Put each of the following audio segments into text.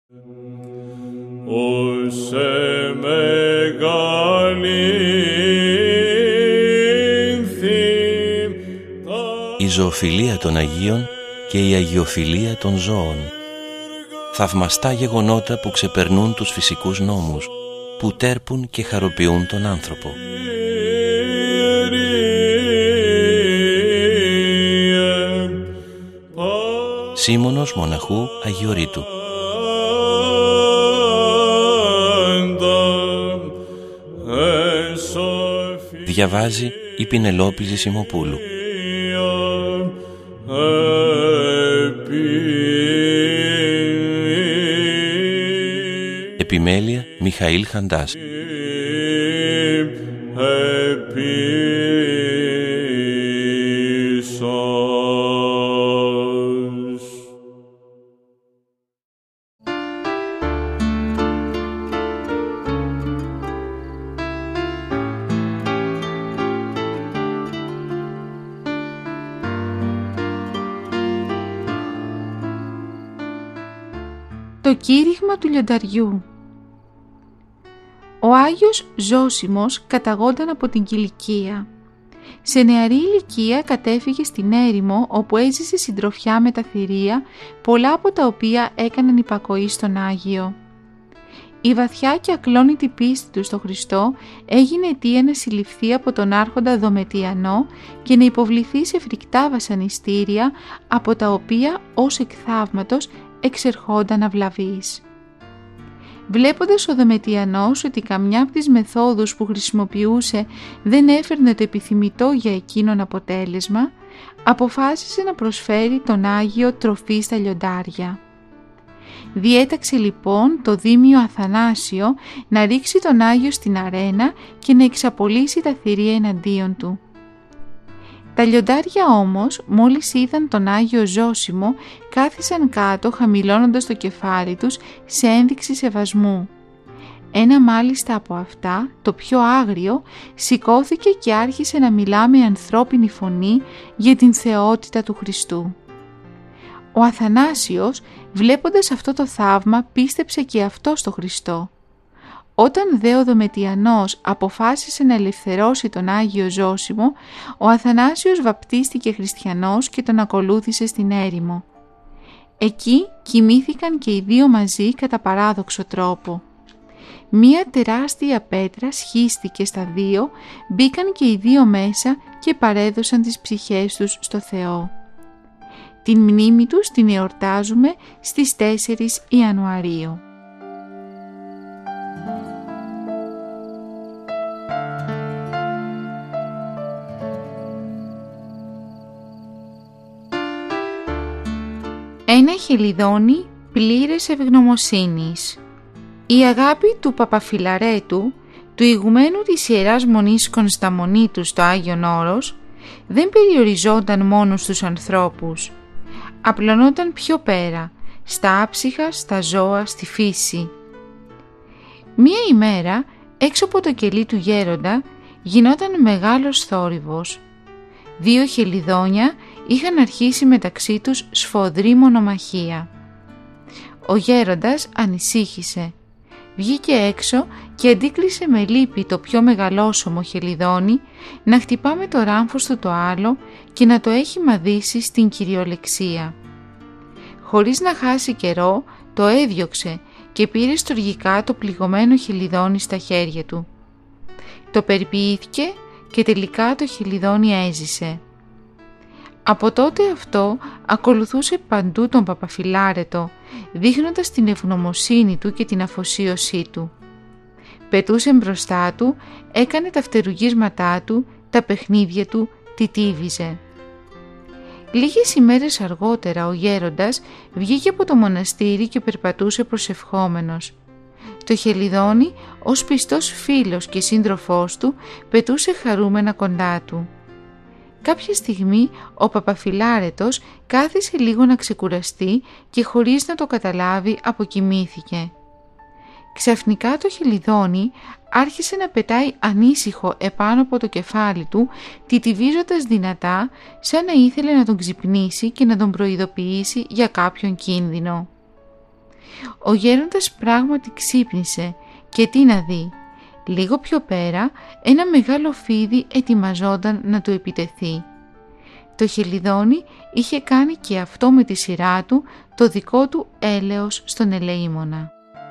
Η ζωοφιλία των Αγίων και η αγιοφιλία των ζώων. Θαυμαστά γεγονότα που ξεπερνούν τους φυσικούς νόμους, που τέρπουν και χαροποιούν τον άνθρωπο. Σίμωνος Μοναχού Αγιορείτου. Διαβάζει η Πινελόπη Ζησιμοπούλου. Επιμέλεια Μιχαήλ Χαντάς. Το κήρυγμα του λιονταριού. Ο Άγιος Ζώσιμος καταγόνταν από την Κιλικία. Σε νεαρή ηλικία κατέφυγε στην έρημο, όπου έζησε συντροφιά με τα θηρία, πολλά από τα οποία έκαναν υπακοή στον Άγιο. Η βαθιά και ακλόνητη πίστη του στο Χριστό έγινε αιτία να συλληφθεί από τον άρχοντα Δομετιανό και να υποβληθεί σε φρικτά βασανιστήρια, από τα οποία ως εκ θαύματος εξερχόνταν αυλαβής. Βλέποντας ο Δομετιανός ότι καμιά από τις μεθόδους που χρησιμοποιούσε δεν έφερνε το επιθυμητό για εκείνον αποτέλεσμα, αποφάσισε να προσφέρει τον Άγιο τροφή στα λιοντάρια. Διέταξε λοιπόν το Δήμιο Αθανάσιο να ρίξει τον Άγιο στην αρένα και να εξαπολύσει τα θηρία εναντίον του. Τα λιοντάρια όμως, μόλις είδαν τον Άγιο Ζώσιμο, κάθισαν κάτω χαμηλώνοντας το κεφάλι τους σε ένδειξη σεβασμού. Ένα μάλιστα από αυτά, το πιο άγριο, σηκώθηκε και άρχισε να μιλά με ανθρώπινη φωνή για την θεότητα του Χριστού. Ο Αθανάσιος, βλέποντας αυτό το θαύμα, πίστεψε και αυτό στο Χριστό. Όταν δε ο Δομετιανός αποφάσισε να ελευθερώσει τον Άγιο Ζώσιμο, ο Αθανάσιος βαπτίστηκε χριστιανός και τον ακολούθησε στην έρημο. Εκεί κοιμήθηκαν και οι δύο μαζί κατά παράδοξο τρόπο. Μία τεράστια πέτρα σχίστηκε στα δύο, μπήκαν και οι δύο μέσα και παρέδωσαν τις ψυχές τους στο Θεό. Την μνήμη τους την εορτάζουμε στις 4 Ιανουαρίου. Ένα χελιδόνι πλήρες ευγνωμοσύνης. Η αγάπη του Παπαφιλαρέτου, του ηγουμένου της Ιεράς Μονής Κωνσταμονίτου στο Άγιον Όρος, δεν περιοριζόταν μόνο στους ανθρώπους. Απλωνόταν πιο πέρα, στα άψυχα, στα ζώα, στη φύση. Μία ημέρα, έξω από το κελί του γέροντα, γινόταν μεγάλος θόρυβος. 2 χελιδόνια είχαν αρχίσει μεταξύ τους σφοδρή μονομαχία. Ο γέροντας ανησύχησε. Βγήκε έξω και αντίκλεισε με λύπη το πιο μεγαλόσωμο χελιδόνι να χτυπά με το ράμφος του το άλλο και να το έχει μαδίσει στην κυριολεξία. Χωρίς να χάσει καιρό, το έδιωξε και πήρε στοργικά το πληγωμένο χελιδόνι στα χέρια του. Το περιποιήθηκε και τελικά το χελιδόνι έζησε. Από τότε αυτό ακολουθούσε παντού τον Παπαφιλάρετο, δείχνοντας την ευγνωμοσύνη του και την αφοσίωσή του. Πετούσε μπροστά του, έκανε τα φτερουγίσματά του, τα παιχνίδια του, τιτίβιζε. Λίγες ημέρες αργότερα ο γέροντας βγήκε από το μοναστήρι και περπατούσε προσευχόμενος. Το χελιδόνι, ως πιστός φίλος και σύντροφός του, πετούσε χαρούμενα κοντά του. Κάποια στιγμή ο Παπαφιλάρετος κάθισε λίγο να ξεκουραστεί και χωρίς να το καταλάβει αποκοιμήθηκε. Ξαφνικά το χελιδόνι άρχισε να πετάει ανήσυχο επάνω από το κεφάλι του, τιτιβίζοντας δυνατά σαν να ήθελε να τον ξυπνήσει και να τον προειδοποιήσει για κάποιον κίνδυνο. Ο γέροντας πράγματι ξύπνησε και τι να δει. Λίγο πιο πέρα ένα μεγάλο φίδι ετοιμαζόταν να του επιτεθεί. Το Χελιδόνι είχε κάνει και αυτό με τη σειρά του το δικό του έλεος στον ελεήμονα.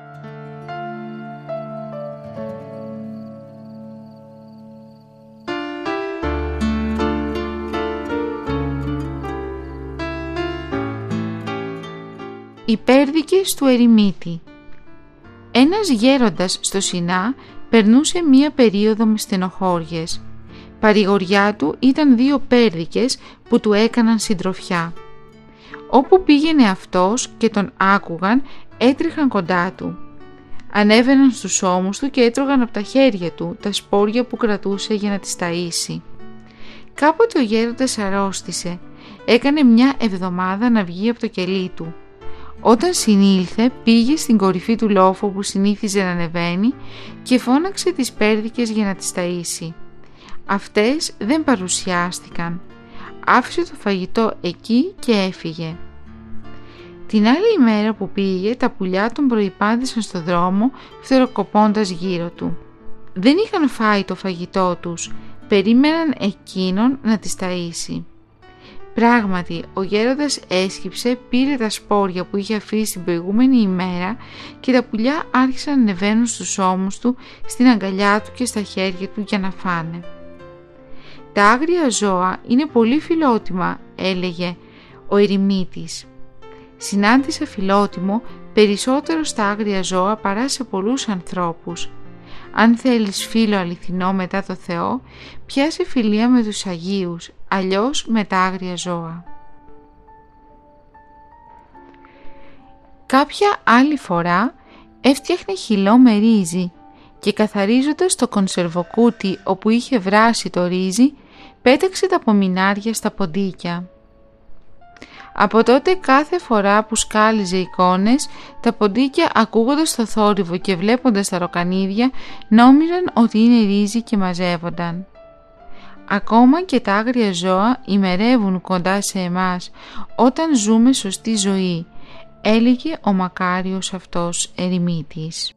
Οι πέρδικες του ερημίτη. Ένας γέροντας στο Σινά περνούσε μία περίοδο με στενοχώριες. Παρηγοριά του ήταν 2 πέρδικες που του έκαναν συντροφιά. Όπου πήγαινε αυτός και τον άκουγαν, έτρεχαν κοντά του. Ανέβαιναν στους ώμους του και έτρωγαν από τα χέρια του τα σπόρια που κρατούσε για να τις ταΐσει. Κάποτε ο γέροντας αρρώστησε. Έκανε μια εβδομάδα να βγει από το κελί του. Όταν συνήλθε, πήγε στην κορυφή του λόφου που συνήθιζε να ανεβαίνει και φώναξε τις πέρδικες για να τις ταΐσει. Αυτές δεν παρουσιάστηκαν. Άφησε το φαγητό εκεί και έφυγε. Την άλλη ημέρα που πήγε, τα πουλιά τον προϋπάντησαν στο δρόμο, φτεροκοπώντας γύρω του. Δεν είχαν φάει το φαγητό τους, περίμεναν εκείνον να τις ταΐσει. Πράγματι, ο γέροντας έσκυψε, πήρε τα σπόρια που είχε αφήσει την προηγούμενη ημέρα και τα πουλιά άρχισαν να ανεβαίνουν στους ώμους του, στην αγκαλιά του και στα χέρια του για να φάνε. «Τα άγρια ζώα είναι πολύ φιλότιμα», έλεγε ο ερημίτης. «Συνάντησα φιλότιμο περισσότερο στα άγρια ζώα παρά σε πολλούς ανθρώπους. Αν θέλεις φίλο αληθινό μετά το Θεό, πιάσε φιλία με τους Αγίους, αλλιώς με τα άγρια ζώα». Κάποια άλλη φορά έφτιαχνε χυλό με ρύζι και καθαρίζοντας το κονσερβοκούτι όπου είχε βράσει το ρύζι, πέταξε τα πομινάρια στα ποντίκια. Από τότε κάθε φορά που σκάλιζε εικόνες, τα ποντίκια ακούγοντας το θόρυβο και βλέποντας τα ροκανίδια νόμιζαν ότι είναι ρύζι και μαζεύονταν. Ακόμα και τα άγρια ζώα ημερεύουν κοντά σε εμάς όταν ζούμε σωστή ζωή, έλεγε ο μακάριος αυτός ερημίτης.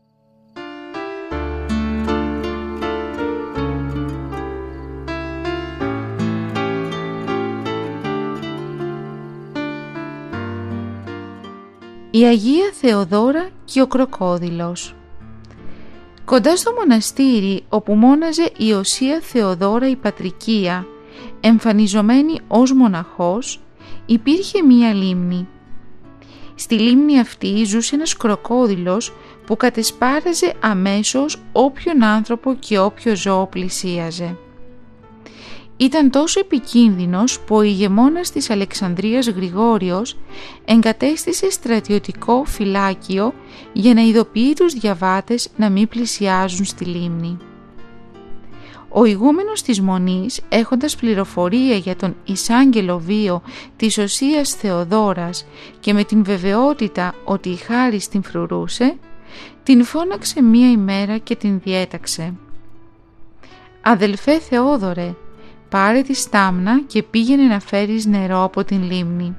Η Αγία Θεοδόρα και ο κροκόδιλος. Κοντά στο μοναστήρι όπου μόναζε η Οσία Θεοδόρα η Πατρικία, εμφανιζομένη ως μοναχός, υπήρχε μία λίμνη. Στη λίμνη αυτή ζούσε ένας κροκόδιλος που κατεσπάραζε αμέσως όποιον άνθρωπο και όποιο ζώο πλησίαζε. Ήταν τόσο επικίνδυνος που ο ηγεμόνας της Αλεξανδρίας Γρηγόριος εγκατέστησε στρατιωτικό φυλάκιο για να ειδοποιεί τους διαβάτες να μην πλησιάζουν στη λίμνη. Ο ηγούμενος της Μονής, έχοντας πληροφορία για τον εισάγγελο βίο της Οσίας Θεοδόρας και με την βεβαιότητα ότι η χάρις την φρουρούσε, την φώναξε μία ημέρα και την διέταξε. «Αδελφέ Θεόδωρε, πάρε τη στάμνα και πήγαινε να φέρεις νερό από την λίμνη».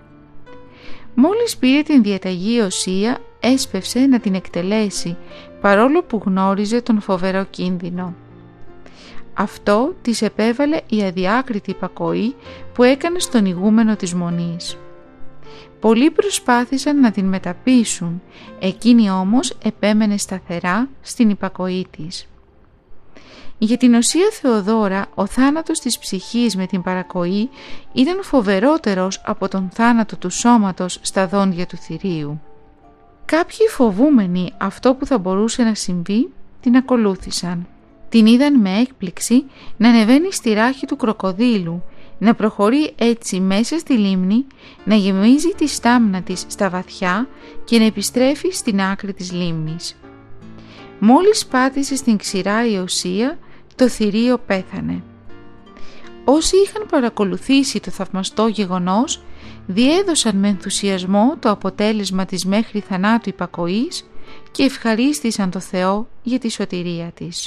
Μόλις πήρε την διαταγή η Οσία, έσπευσε να την εκτελέσει, παρόλο που γνώριζε τον φοβερό κίνδυνο. Αυτό της επέβαλε η αδιάκριτη υπακοή που έκανε στον ηγούμενο της Μονής. Πολλοί προσπάθησαν να την μεταπείσουν, εκείνη όμως επέμενε σταθερά στην υπακοή της. Για την Οσία Θεοδόρα ο θάνατος της ψυχής με την παρακοή ήταν φοβερότερος από τον θάνατο του σώματος στα δόντια του θηρίου. Κάποιοι φοβούμενοι αυτό που θα μπορούσε να συμβεί την ακολούθησαν. Την είδαν με έκπληξη να ανεβαίνει στη ράχη του κροκοδίλου, να προχωρεί έτσι μέσα στη λίμνη, να γεμίζει τη στάμνα της στα βαθιά και να επιστρέφει στην άκρη της λίμνης. Μόλις πάτησε στην ξηρά η Οσία, το θηρίο πέθανε. Όσοι είχαν παρακολουθήσει το θαυμαστό γεγονός, διέδωσαν με ενθουσιασμό το αποτέλεσμα της μέχρι θανάτου υπακοής και ευχαρίστησαν το Θεό για τη σωτηρία της.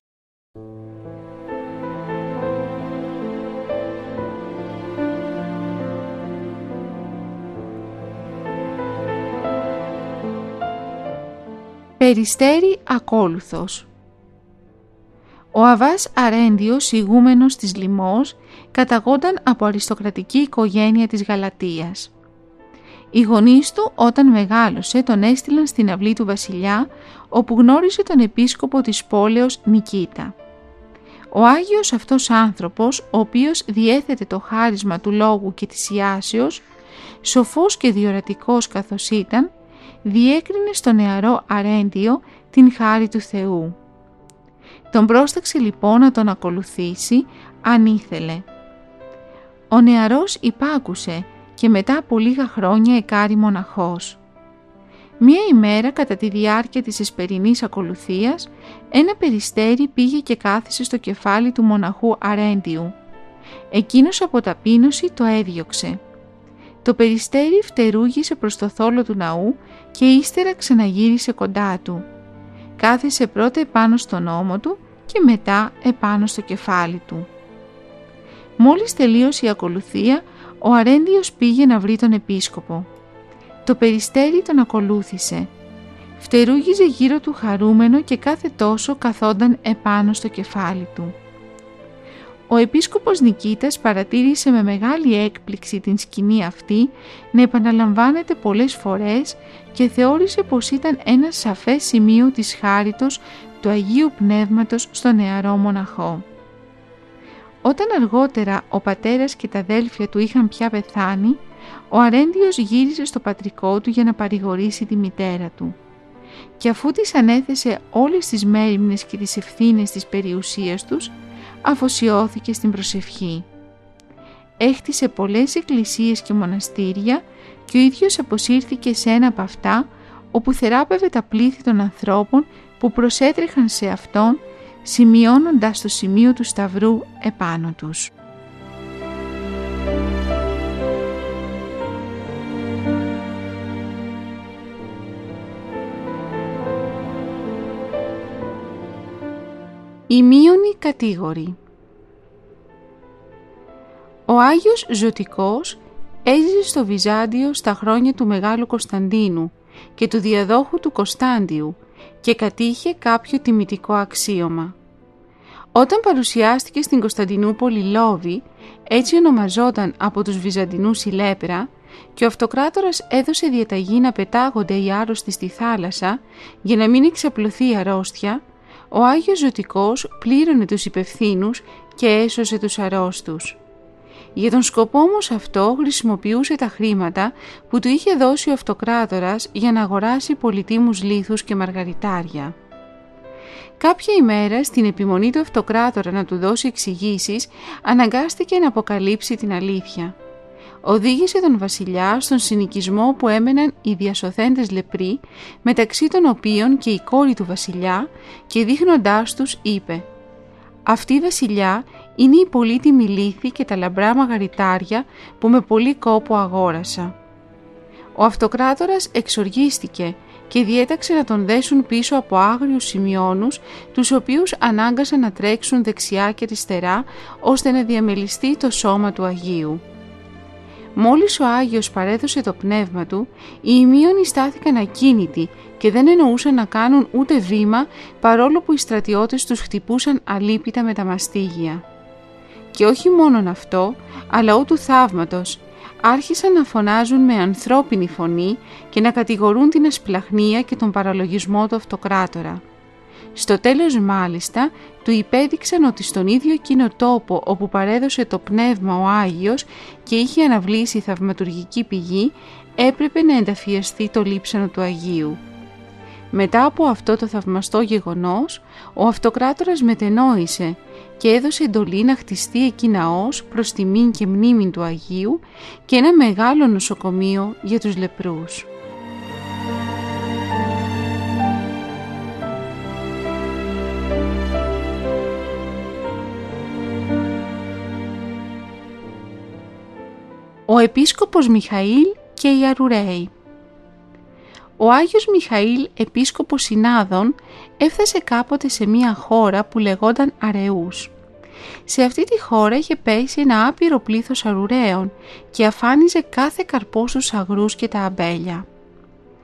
Περιστέρι ακόλουθος. Ο Αββάς Αρέντιος, ηγούμενος της Λιμός, καταγόνταν από αριστοκρατική οικογένεια της Γαλατίας. Οι γονείς του όταν μεγάλωσε τον έστειλαν στην αυλή του βασιλιά, όπου γνώρισε τον επίσκοπο της πόλεως Νικήτα. Ο Άγιος αυτός άνθρωπος, ο οποίος διέθετε το χάρισμα του λόγου και της ιάσεως, σοφός και διορατικός καθώς ήταν, διέκρινε στο νεαρό Αρέντιο την χάρη του Θεού. Τον πρόσταξε λοιπόν να τον ακολουθήσει αν ήθελε. Ο νεαρός υπάκουσε και μετά από λίγα χρόνια εκάρη μοναχός. Μία ημέρα κατά τη διάρκεια της εσπερινής ακολουθίας, ένα περιστέρι πήγε και κάθισε στο κεφάλι του μοναχού Αρέντιου. Εκείνος από ταπείνωση το έδιωξε. Το περιστέρι φτερούγησε προς το θόλο του ναού και ύστερα ξαναγύρισε κοντά του. Κάθισε πρώτα επάνω στον ώμο του και μετά επάνω στο κεφάλι του. Μόλις τελείωσε η ακολουθία, ο Αρέντιος πήγε να βρει τον επίσκοπο. Το περιστέρι τον ακολούθησε. Φτερούγιζε γύρω του χαρούμενο και κάθε τόσο καθόταν επάνω στο κεφάλι του. Ο επίσκοπος Νικήτας παρατήρησε με μεγάλη έκπληξη την σκηνή αυτή να επαναλαμβάνεται πολλές φορές και θεώρησε πως ήταν ένα σαφές σημείο της χάριτος του Αγίου Πνεύματος στο νεαρό μοναχό. Όταν αργότερα ο πατέρας και τα αδέλφια του είχαν πια πεθάνει, ο Αρέντιος γύρισε στο πατρικό του για να παρηγορήσει τη μητέρα του. Και αφού της ανέθεσε όλες τις μέριμνες και τις ευθύνες της περιουσίας τους, αφοσιώθηκε στην προσευχή. Έχτισε πολλές εκκλησίες και μοναστήρια και ο ίδιος αποσύρθηκε σε ένα από αυτά, όπου θεράπευε τα πλήθη των ανθρώπων που προσέτρεχαν σε αυτόν, σημειώνοντας το σημείο του σταυρού επάνω τους. Η μείονη κατήγορη. Ο Άγιος Ζωτικός έζησε στο Βυζάντιο στα χρόνια του Μεγάλου Κωνσταντίνου και του διαδόχου του Κωνστάντιου και κατήχε κάποιο τιμητικό αξίωμα. Όταν παρουσιάστηκε στην Κωνσταντινούπολη Λόβη, έτσι ονομαζόταν από τους Βυζαντινούς η λέπρα, και ο αυτοκράτορας έδωσε διαταγή να πετάγονται οι άρρωστοι στη θάλασσα για να μην εξαπλωθεί η αρρώστια, ο Άγιος Ζωτικός πλήρωνε τους υπευθύνους και έσωσε τους αρρώστους. Για τον σκοπό όμως αυτό χρησιμοποιούσε τα χρήματα που του είχε δώσει ο αυτοκράτορας για να αγοράσει πολυτίμους λίθους και μαργαριτάρια. Κάποια ημέρα, στην επιμονή του αυτοκράτορα να του δώσει εξηγήσεις, αναγκάστηκε να αποκαλύψει την αλήθεια. Οδήγησε τον βασιλιά στον συνοικισμό που έμεναν οι διασωθέντες λεπροί, μεταξύ των οποίων και η κόρη του βασιλιά, και δείχνοντάς τους είπε «Αυτή, βασιλιά, είναι η πολύτιμη λίθη και τα λαμπρά μαγαριτάρια που με πολύ κόπο αγόρασα». Ο αυτοκράτορας εξοργίστηκε και διέταξε να τον δέσουν πίσω από άγριους σημειώνους, τους οποίους ανάγκασαν να τρέξουν δεξιά και αριστερά ώστε να διαμελιστεί το σώμα του Αγίου. Μόλις ο Άγιος παρέδωσε το πνεύμα του, οι ημίωνοι στάθηκαν ακίνητοι και δεν εννοούσαν να κάνουν ούτε βήμα, παρόλο που οι στρατιώτες τους χτυπούσαν αλίπητα με τα μαστίγια. Και όχι μόνον αυτό, αλλά ούτου θαύματος, άρχισαν να φωνάζουν με ανθρώπινη φωνή και να κατηγορούν την ασπλαχνία και τον παραλογισμό του αυτοκράτορα. Στο τέλος μάλιστα του υπέδειξαν ότι στον ίδιο εκείνο τόπο όπου παρέδωσε το πνεύμα ο Άγιος και είχε αναβλήσει θαυματουργική πηγή, έπρεπε να ενταφιαστεί το λείψανο του Αγίου. Μετά από αυτό το θαυμαστό γεγονός, ο αυτοκράτορας μετενόησε και έδωσε εντολή να χτιστεί εκεί ναός προς τιμήν και μνήμην του Αγίου και ένα μεγάλο νοσοκομείο για τους λεπρούς. Ο επίσκοπος Μιχαήλ και οι Αρουραίοι. Ο Άγιος Μιχαήλ, επίσκοπος Συνάδων, έφτασε κάποτε σε μια χώρα που λεγόταν Αρεούς. Σε αυτή τη χώρα είχε πέσει ένα άπειρο πλήθος αρουραίων και αφάνιζε κάθε καρπό στους αγρούς και τα αμπέλια.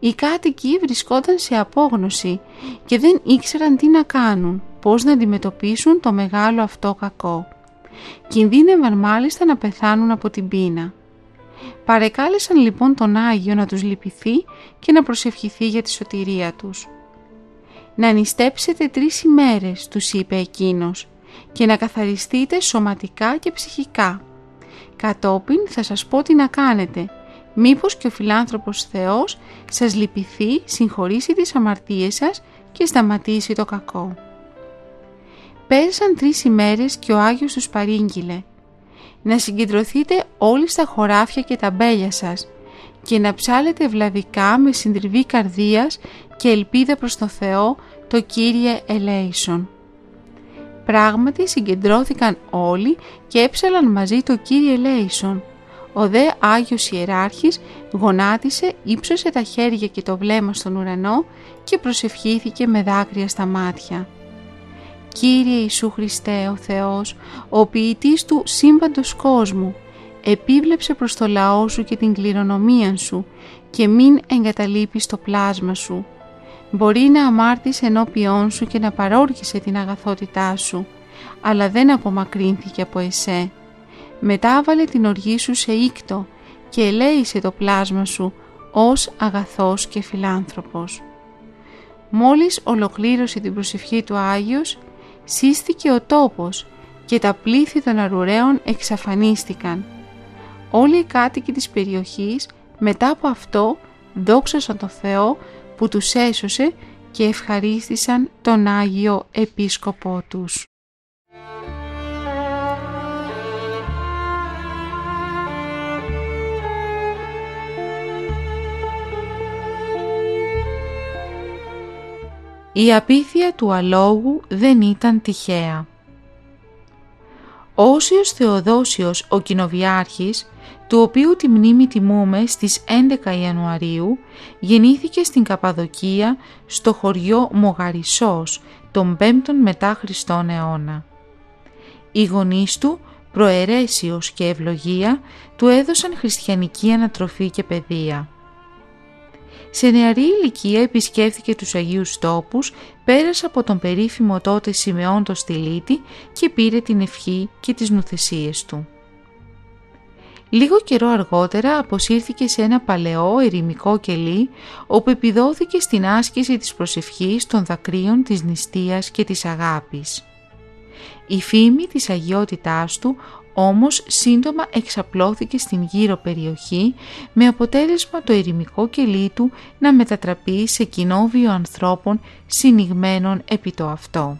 Οι κάτοικοι βρισκόταν σε απόγνωση και δεν ήξεραν τι να κάνουν, πώς να αντιμετωπίσουν το μεγάλο αυτό κακό. Κινδύνευαν μάλιστα να πεθάνουν από την πείνα. Παρεκάλεσαν λοιπόν τον Άγιο να τους λυπηθεί και να προσευχηθεί για τη σωτηρία τους. «Να νηστέψετε 3 ημέρες», τους είπε εκείνος, «και να καθαριστείτε σωματικά και ψυχικά. Κατόπιν θα σας πω τι να κάνετε, μήπως και ο φιλάνθρωπος Θεός σας λυπηθεί, συγχωρήσει τις αμαρτίες σας και σταματήσει το κακό». Πέρασαν 3 ημέρες και ο Άγιος τους παρήγγειλε: «Να συγκεντρωθείτε όλοι στα χωράφια και τα μπέλια σας και να ψάλετε ευλαβικά με συντριβή καρδίας και ελπίδα προς το Θεό, το Κύριε ελέησον». Πράγματι συγκεντρώθηκαν όλοι και έψαλαν μαζί το Κύριε ελέησον. Ο δε Άγιος Ιεράρχης γονάτισε, ύψωσε τα χέρια και το βλέμμα στον ουρανό και προσευχήθηκε με δάκρυα στα μάτια. «Κύριε Ιησού Χριστέ ο Θεός, ο ποιητής του σύμπαντος κόσμου, επίβλεψε προς το λαό σου και την κληρονομία σου και μην εγκαταλείπεις το πλάσμα σου. Μπορεί να αμάρτησε ενώπιόν σου και να παρόργησε την αγαθότητά σου, αλλά δεν απομακρύνθηκε από εσέ. Μετάβαλε την οργή σου σε ήκτο και ελέησε το πλάσμα σου ως αγαθός και φιλάνθρωπος». Μόλις ολοκλήρωσε την προσευχή του Άγιος, σύστηκε ο τόπος και τα πλήθη των αρουραίων εξαφανίστηκαν. Όλοι οι κάτοικοι της περιοχής μετά από αυτό δόξασαν τον Θεό που τους έσωσε και ευχαρίστησαν τον Άγιο Επίσκοπό τους. Η απίθεια του αλόγου δεν ήταν τυχαία. Ο Όσιος Θεοδόσιος ο Κοινοβιάρχης, του οποίου τη μνήμη τιμούμε στις 11 Ιανουαρίου, γεννήθηκε στην Καπαδοκία στο χωριό Μογαρισός τον 5ο μετά Χριστόν αιώνα. Οι γονείς του, προαιρέσιος και ευλογία, του έδωσαν χριστιανική ανατροφή και παιδεία. Σε νεαρή ηλικία επισκέφθηκε τους Αγίους Τόπους, πέρασε από τον περίφημο τότε Σιμεών το Στυλίτη και πήρε την ευχή και τις νουθεσίες του. Λίγο καιρό αργότερα αποσύρθηκε σε ένα παλαιό ερημικό κελί, όπου επιδόθηκε στην άσκηση της προσευχής των δακρύων της νηστείας και της αγάπης. Η φήμη της αγιότητάς του όμως σύντομα εξαπλώθηκε στην γύρω περιοχή, με αποτέλεσμα το ερημικό κελί του να μετατραπεί σε κοινόβιο ανθρώπων συνηγμένων επί το αυτό.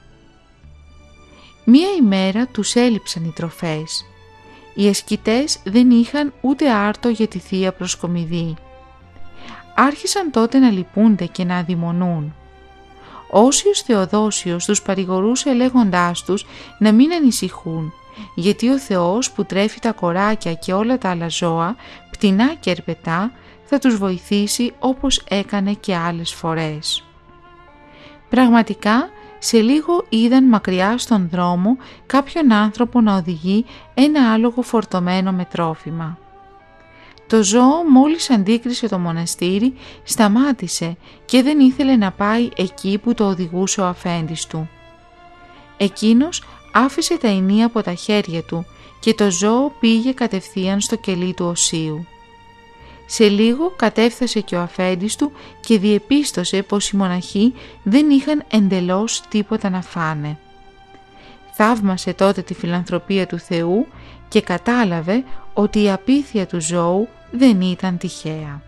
Μία ημέρα τους έλειψαν οι τροφές. Οι ασκητές δεν είχαν ούτε άρτο για τη Θεία Προσκομιδή. Άρχισαν τότε να λυπούνται και να αδειμονούν. Ο Όσιος Θεοδόσιος τους παρηγορούσε λέγοντάς τους να μην ανησυχούν, γιατί ο Θεός που τρέφει τα κοράκια και όλα τα άλλα ζώα, πτηνά και ερπετά, θα τους βοηθήσει όπως έκανε και άλλες φορές. Πραγματικά, σε λίγο είδαν μακριά στον δρόμο κάποιον άνθρωπο να οδηγεί ένα άλογο φορτωμένο με τρόφιμα. Το ζώο μόλις αντίκρισε το μοναστήρι, σταμάτησε και δεν ήθελε να πάει εκεί που το οδηγούσε ο αφέντης του. Εκείνος άφησε τα ενία από τα χέρια του και το ζώο πήγε κατευθείαν στο κελί του οσίου. Σε λίγο κατέφθασε και ο αφέντης του και διεπίστωσε πως οι μοναχοί δεν είχαν εντελώς τίποτα να φάνε. Θαύμασε τότε τη φιλανθρωπία του Θεού και κατάλαβε ότι η απίθεια του ζώου δεν ήταν τυχαία.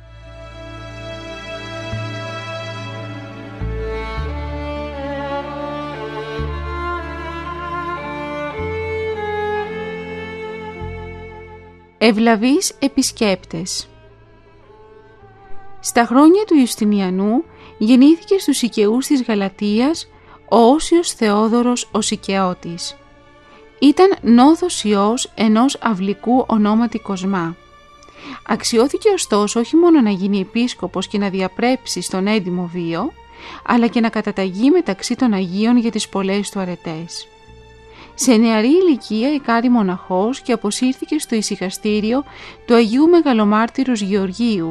Ευλαβείς επισκέπτες. Στα χρόνια του Ιουστινιανού γεννήθηκε στους Σικαιούς της Γαλατίας ο Όσιος Θεόδωρος ο Σικαιώτης. Ήταν νόθος ιός ενός αυλικού ονόματι Κοσμά. Αξιώθηκε ωστόσο όχι μόνο να γίνει επίσκοπος και να διαπρέψει στον έντιμο βίο, αλλά και να καταταγεί μεταξύ των Αγίων για τις πολλές του αρετές. Σε νεαρή ηλικία εκάρη μοναχός και αποσύρθηκε στο ησυχαστήριο του Αγίου Μεγαλομάρτυρος Γεωργίου,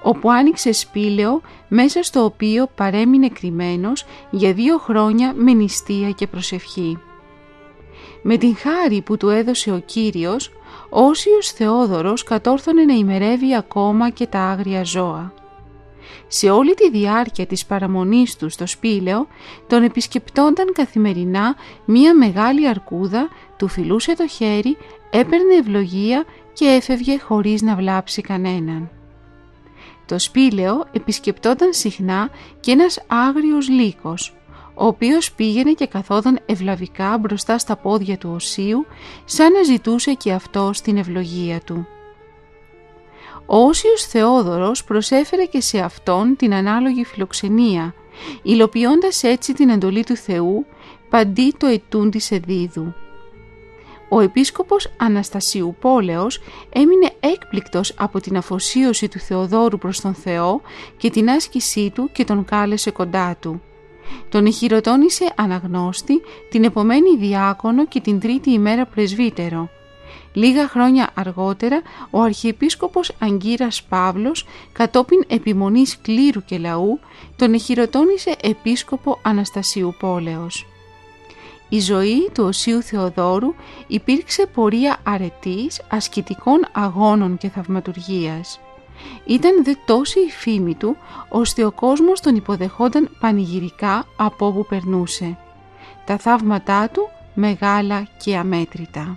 όπου άνοιξε σπήλαιο μέσα στο οποίο παρέμεινε κρυμμένος για 2 χρόνια με νηστεία και προσευχή. Με την χάρη που του έδωσε ο Κύριος, ο Όσιος Θεόδωρος κατόρθωνε να ημερεύει ακόμα και τα άγρια ζώα. Σε όλη τη διάρκεια της παραμονής του στο σπήλαιο, τον επισκεπτόνταν καθημερινά μία μεγάλη αρκούδα, του φιλούσε το χέρι, έπαιρνε ευλογία και έφευγε χωρίς να βλάψει κανέναν. Το σπήλαιο επισκεπτόταν συχνά και ένας άγριος λύκος, ο οποίος πήγαινε και καθόταν ευλαβικά μπροστά στα πόδια του Οσίου, σαν να ζητούσε και αυτός την ευλογία του. Ο Όσιος Θεόδωρος προσέφερε και σε αυτόν την ανάλογη φιλοξενία, υλοποιώντας έτσι την εντολή του Θεού, παντί το αιτούν της εδίδου. Ο επίσκοπος Αναστασιουπόλεως έμεινε έκπληκτος από την αφοσίωση του Θεοδόρου προς τον Θεό και την άσκησή του και τον κάλεσε κοντά του. Τον εχειροτώνησε αναγνώστη, την επομένη διάκονο και την 3η ημέρα πρεσβύτερο. Λίγα χρόνια αργότερα, ο Αρχιεπίσκοπος Αγκύρας Παύλος, κατόπιν επιμονής κλήρου και λαού, τον εχειροτώνησε επίσκοπο Αναστασιουπόλεως. Η ζωή του Οσίου Θεοδόρου υπήρξε πορεία αρετής, ασκητικών αγώνων και θαυματουργίας. Ήταν δε τόση η φήμη του, ώστε ο κόσμος τον υποδεχόταν πανηγυρικά από όπου περνούσε. Τα θαύματά του μεγάλα και αμέτρητα.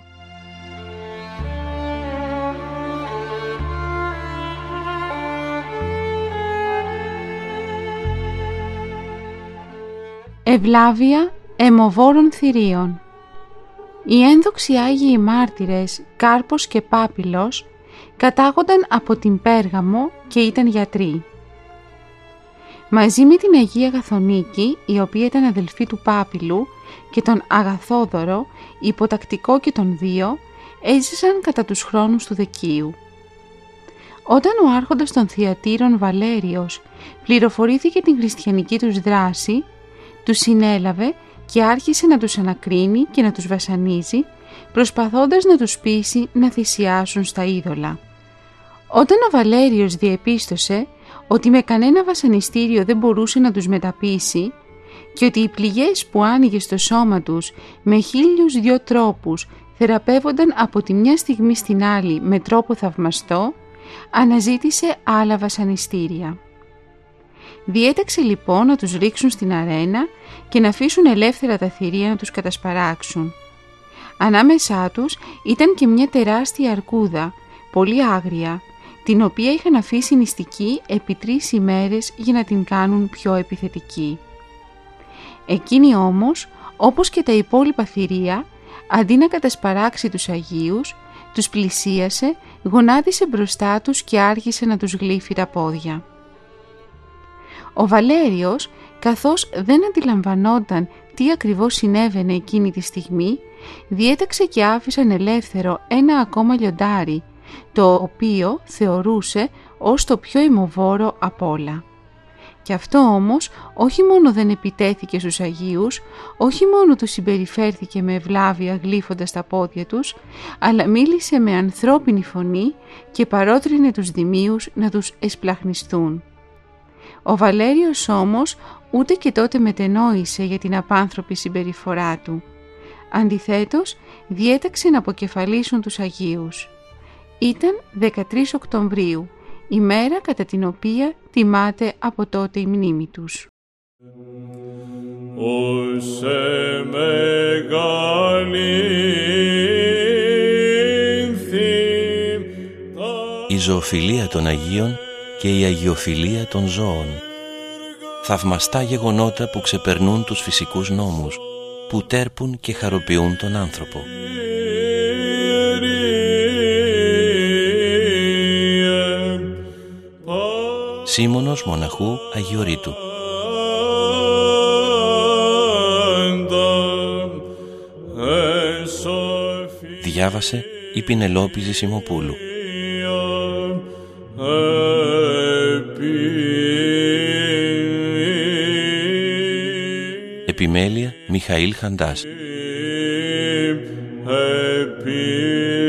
Ευλάβεια αιμοβόρων θηρίων. Οι ένδοξοι Άγιοι Μάρτυρες Κάρπος και Πάπυλος κατάγονταν από την Πέργαμο και ήταν γιατροί. Μαζί με την Αγία Αγαθονίκη, η οποία ήταν αδελφή του Πάπυλου, και τον Αγαθόδωρο, υποτακτικό και τον δύο, έζησαν κατά τους χρόνους του Δεκίου. Όταν ο άρχοντας των Θειατήρων Βαλέριος πληροφορήθηκε την χριστιανική τους δράση, τους συνέλαβε και άρχισε να τους ανακρίνει και να τους βασανίζει, προσπαθώντας να τους πείσει να θυσιάσουν στα είδωλα. Όταν ο Βαλέριος διεπίστωσε ότι με κανένα βασανιστήριο δεν μπορούσε να τους μεταπείσει και ότι οι πληγές που άνοιγε στο σώμα τους με 1002 τρόπους θεραπεύονταν από τη μια στιγμή στην άλλη με τρόπο θαυμαστό, αναζήτησε άλλα βασανιστήρια. Διέταξε λοιπόν να τους ρίξουν στην αρένα και να αφήσουν ελεύθερα τα θηρία να τους κατασπαράξουν. Ανάμεσά τους ήταν και μια τεράστια αρκούδα, πολύ άγρια, την οποία είχαν αφήσει νηστική επί 3 ημέρες για να την κάνουν πιο επιθετική. Εκείνη όμως, όπως και τα υπόλοιπα θηρία, αντί να κατασπαράξει τους Αγίους, τους πλησίασε, γονάτισε μπροστά τους και άρχισε να τους γλύφει τα πόδια. Ο Βαλέριος, καθώς δεν αντιλαμβανόταν τι ακριβώς συνέβαινε εκείνη τη στιγμή, διέταξε και άφησαν ελεύθερο ένα ακόμα λιοντάρι, το οποίο θεωρούσε ως το πιο αιμοβόρο απ' όλα. Και αυτό όμως όχι μόνο δεν επιτέθηκε στους Αγίους, όχι μόνο τους συμπεριφέρθηκε με ευλάβεια γλύφοντας τα πόδια τους, αλλά μίλησε με ανθρώπινη φωνή και παρότρινε τους δημίους να τους εσπλαχνιστούν. Ο Βαλέριος όμως ούτε και τότε μετενόησε για την απάνθρωπη συμπεριφορά του. Αντιθέτως, διέταξε να αποκεφαλίσουν τους Αγίους. Ήταν 13 Οκτωβρίου, η μέρα κατά την οποία τιμάται από τότε η μνήμη τους. Η ζωοφιλία των Αγίων και η αγιοφιλία των ζώων. Θαυμαστά γεγονότα που ξεπερνούν τους φυσικούς νόμους, που τέρπουν και χαροποιούν τον άνθρωπο. Σίμωνος Μοναχού Αγιορείτου. Διάβασε η Πινελόπη Ζησιμοπούλου. Επιμέλεια Μιχαήλ Χαντάς.